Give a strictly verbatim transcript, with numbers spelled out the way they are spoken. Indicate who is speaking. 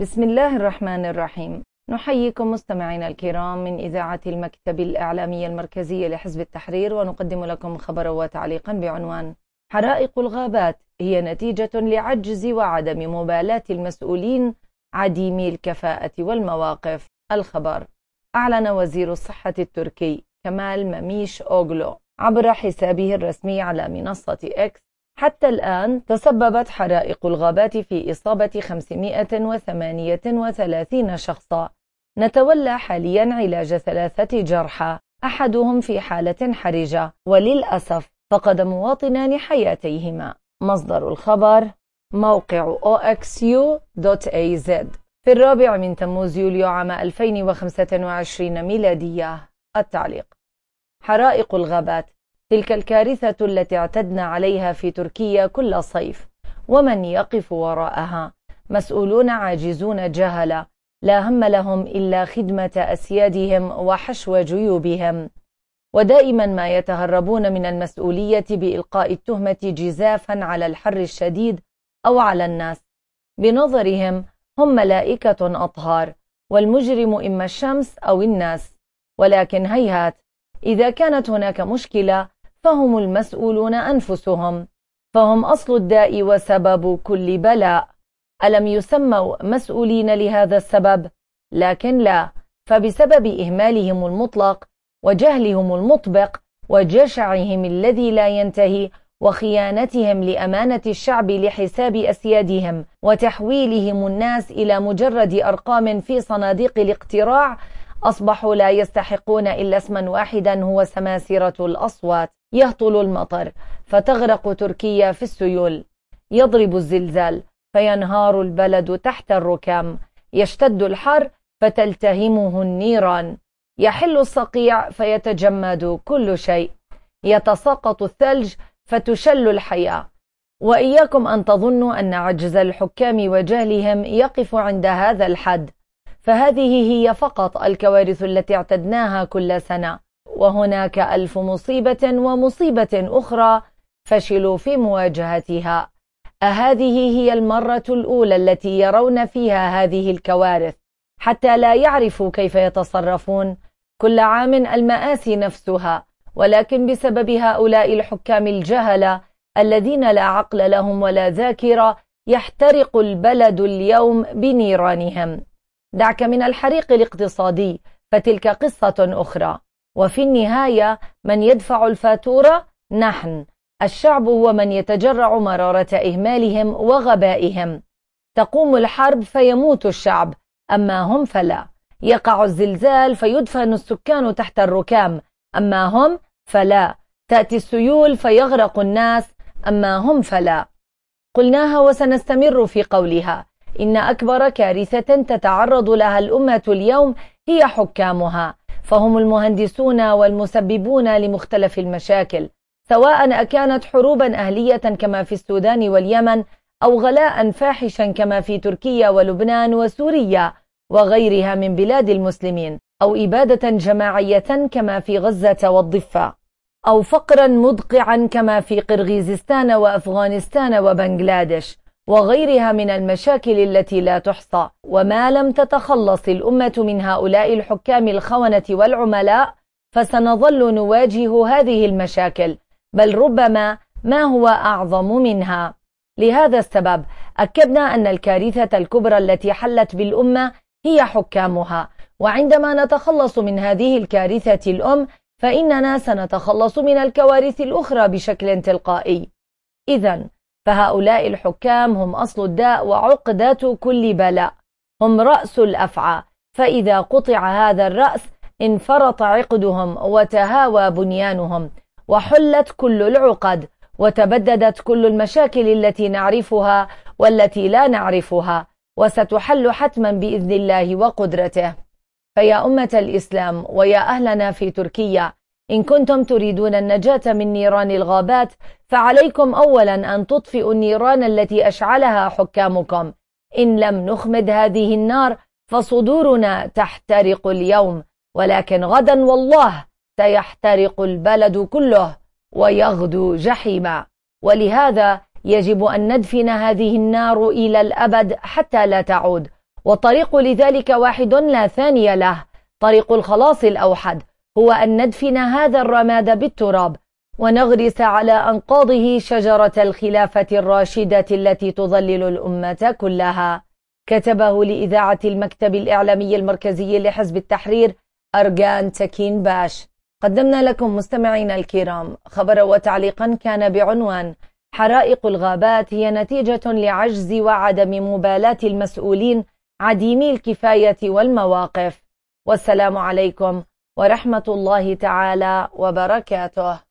Speaker 1: بسم الله الرحمن الرحيم. نحييكم مستمعينا الكرام من إذاعة المكتب الإعلامي المركزي لحزب التحرير، ونقدم لكم خبرا وتعليقا بعنوان: حرائق الغابات هي نتيجة لعجز وعدم مبالاة المسؤولين عديمي الكفاءة والمواقف. الخبر: أعلن وزير الصحة التركي كمال مميش أوغلو عبر حسابه الرسمي على منصة إكس: حتى الآن تسببت حرائق الغابات في إصابة خمسمائة وثمانية وثلاثين شخصا. نتولى حاليا علاج ثلاثة جرحى، أحدهم في حالة حرجة، وللأسف فقد مواطنان حياتيهما. مصدر الخبر: موقع أو إكس يو دوت إيه زد. في الرابع من تموز يوليو عام ألفين وخمسة وعشرين ميلادية. التعليق: حرائق الغابات تلك الكارثة التي اعتدنا عليها في تركيا كل صيف، ومن يقف وراءها مسؤولون عاجزون جهلة لا هم لهم إلا خدمة أسيادهم وحشو جيوبهم، ودائما ما يتهربون من المسؤولية بإلقاء التهمة جزافا على الحر الشديد أو على الناس. بنظرهم هم ملائكة أطهار، والمجرم إما الشمس أو الناس. ولكن هيهات، إذا كانت هناك مشكلة فهم المسؤولون أنفسهم، فهم أصل الداء وسبب كل بلاء. ألم يسموا مسؤولين لهذا السبب؟ لكن لا، فبسبب إهمالهم المطلق وجهلهم المطبق وجشعهم الذي لا ينتهي وخيانتهم لأمانة الشعب لحساب أسيادهم وتحويلهم الناس إلى مجرد أرقام في صناديق الاقتراع، أصبحوا لا يستحقون إلا اسما واحدا هو سماسرة الأصوات. يهطل المطر فتغرق تركيا في السيول، يضرب الزلزال فينهار البلد تحت الركام، يشتد الحر فتلتهمه النيران، يحل الصقيع فيتجمد كل شيء، يتساقط الثلج فتشل الحياة. وإياكم أن تظنوا أن عجز الحكام وجهلهم يقف عند هذا الحد، فهذه هي فقط الكوارث التي اعتدناها كل سنة، وهناك ألف مصيبة ومصيبة أخرى فشلوا في مواجهتها. أهذه هي المرة الأولى التي يرون فيها هذه الكوارث حتى لا يعرفوا كيف يتصرفون؟ كل عام المآسي نفسها، ولكن بسبب هؤلاء الحكام الجهلة الذين لا عقل لهم ولا ذاكرة يحترق البلد اليوم بنيرانهم. دعك من الحريق الاقتصادي، فتلك قصة أخرى. وفي النهاية من يدفع الفاتورة؟ نحن الشعب، هو من يتجرع مرارة إهمالهم وغبائهم. تقوم الحرب فيموت الشعب، أما هم فلا. يقع الزلزال فيدفن السكان تحت الركام، أما هم فلا. تأتي السيول فيغرق الناس، أما هم فلا. قلناها وسنستمر في قولها: إن أكبر كارثة تتعرض لها الأمة اليوم هي حكامها، فهم المهندسون والمسببون لمختلف المشاكل، سواء أكانت حروبا أهلية كما في السودان واليمن، أو غلاء فاحشا كما في تركيا ولبنان وسوريا وغيرها من بلاد المسلمين، أو إبادة جماعية كما في غزة والضفة، أو فقرا مدقعا كما في قرغيزستان وأفغانستان وبنغلاديش وغيرها من المشاكل التي لا تحصى. وما لم تتخلص الأمة من هؤلاء الحكام الخونة والعملاء فسنظل نواجه هذه المشاكل، بل ربما ما هو أعظم منها. لهذا السبب أكدنا أن الكارثة الكبرى التي حلت بالأمة هي حكامها، وعندما نتخلص من هذه الكارثة الأم فإننا سنتخلص من الكوارث الأخرى بشكل تلقائي. إذن فهؤلاء الحكام هم أصل الداء وعقدات كل بلاء، هم رأس الأفعى، فإذا قطع هذا الرأس انفرط عقدهم وتهاوى بنيانهم، وحلت كل العقد، وتبددت كل المشاكل التي نعرفها والتي لا نعرفها، وستحل حتما بإذن الله وقدرته. فيا أمة الإسلام ويا أهلنا في تركيا، إن كنتم تريدون النجاة من نيران الغابات فعليكم أولا أن تطفئوا النيران التي أشعلها حكامكم. إن لم نخمد هذه النار فصدورنا تحترق اليوم، ولكن غدا والله سيحترق البلد كله ويغدو جحيما. ولهذا يجب أن ندفن هذه النار إلى الأبد حتى لا تعود، والطريق لذلك واحد لا ثاني له، طريق الخلاص الأوحد هو أن ندفن هذا الرماد بالتراب ونغرس على أنقاضه شجرة الخلافة الراشدة التي تظلل الأمة كلها. كتبه لإذاعة المكتب الإعلامي المركزي لحزب التحرير أرجان تكين باش. قدمنا لكم مستمعينا الكرام خبرا وتعليقا كان بعنوان: حرائق الغابات هي نتيجة لعجز وعدم مبالاة المسؤولين عديمي الكفاية والمواقف. والسلام عليكم ورحمة الله تعالى وبركاته.